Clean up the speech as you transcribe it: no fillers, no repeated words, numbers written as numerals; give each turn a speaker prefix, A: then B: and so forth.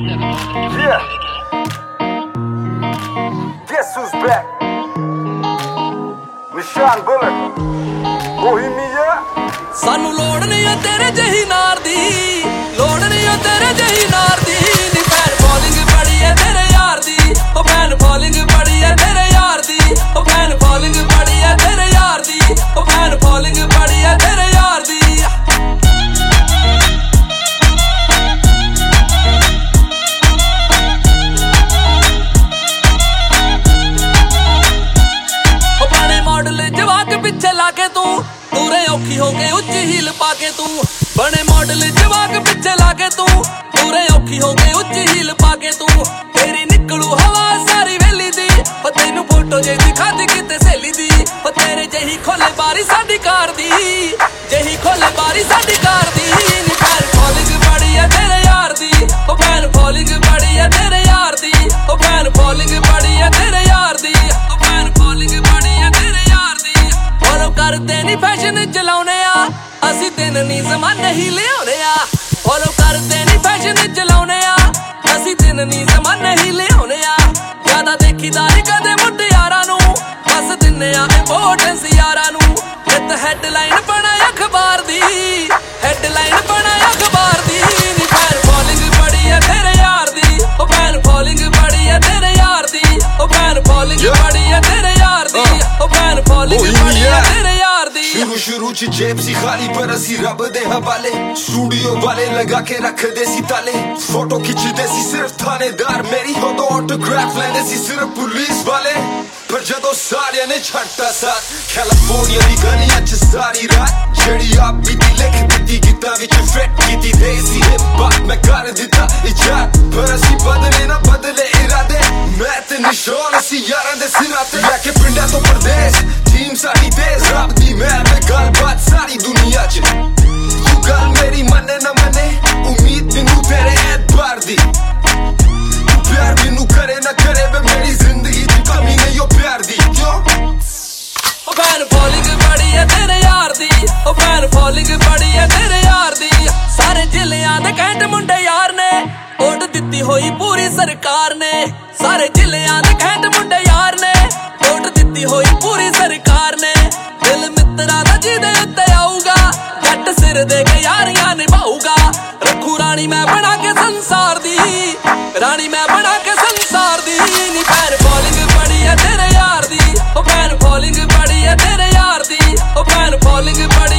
A: Yeah. Guess who's back? Nishan Bullet. Bohemia.
B: सानू लोड़ नहीं है तेरे जही नार दी, लोड़ नहीं है तेरे जही नार दी। नी फैन फॉलोइंग बड़ी है तेरे यार दी, ओ फैन फॉलोइंग बड़ी है तेरे यार दी, ओ फैन फॉलोइंग बड़ी है तेरे यार दी, ओ फैन फॉलोइंग बड़ी है तेरे यार दी। जवाक पिछे लाके तू पूरे औखी हो गए उच्च हील पाके तू बने मॉडल जवाक पिछे लाके तू पूरे औखी हो गए उच्च हील पाके तू तेरी निकलू हवा सारी वेली दी ओ तेनू फोटो जे दिखा दी किते सहेली दी ओ तेरे जही खोले बारी साडी कार दी जही खोले बारी साडी कार दी नी फैन फॉलोइंग बड़ी है तेरे यार दी ओ फैन फॉलोइंग बड़ी है तेरे यार दी ओ फैन फॉलोइंग बड़ी है तेरे यार दी ओ फैन फॉलोइंग बड़ी है तेरे करते नी फैशन चलाउने आ असी दिन नी जमाने ही लियाउने आ फॉलो करते नी फैशन चलाउने आ असी दिन नी जमाने ही लियाउने आ ज्यादा देखीदारी कदे मुट्टे यारां नू बस दिन्ने आ इंपोर्टेंस यारां नू इत हेडलाइन बना अखबार दी हेडलाइन बना अखबार दी नी फैन फॉलोइंग बड़ी है तेरे यार दी ओ फैन फॉलोइंग बड़ी है तेरे यार दी ओ फैन फॉलोइंग बड़ी है तेरे यार दी ओ फैन फॉलोइंग बड़ी है तेरे
C: शुरू च जेब सी खाली पर असी रब दे हवाले स्टूडियो वाले लगा के रख दे सी ताले फोटो खिंचदे सी सिर्फ थानेदार मेरी हो तो ऑटोग्राफ लेने सी सिर्फ पुलिस वाले पर जदों सारियां ने छड्डता साथ कैलिफोर्निया दी गलियां च सारी रात जेड़ी आप बीती लिख दित्ती गीतां विच फिट कीती देसी हिप हॉप मैं कर दित्ता इजाद पर असी बदले ना बदले इरादे मैं ते निशान असी यारां दे सिरां ते लैके पिंडां तो परदेस टीम साडी तेज रब दी मैं गलबात सारी दुनिया च तू गल मेरी मन्ने ना मन्ने उम्मीद मैनू तेरे ऐतबार दी तू प्यार मैनू करे ना करे वे मेरी जिंदगी च कमी नहीं ओ प्यार दी क्यों
B: ओ फैन फॉलोइंग बड़ी है तेरे यार दी ओ फैन फॉलोइंग बड़ी है तेरे यार दी सारे जिलियां दे कैंट मुंडे यार ने वोट दित्ती होई पूरी सरकार ने सारे जिलियां दे कैंट मुंडे यार ने वोट दित्ती होई पूरी सरकार ने दिल मित्रा दा जिदे उत्ते आऊगा जट सिर दे के यारियां निभाऊगा रखू रानी मैं बना के संसार दी रानी मैं बना के संसार दी नी फैन फॉलोइंग बड़ी है तेरे यार दी ओ फैन फॉलोइंग बड़ी है तेरे यार दी ओ फैन फॉलोइंग बड़ी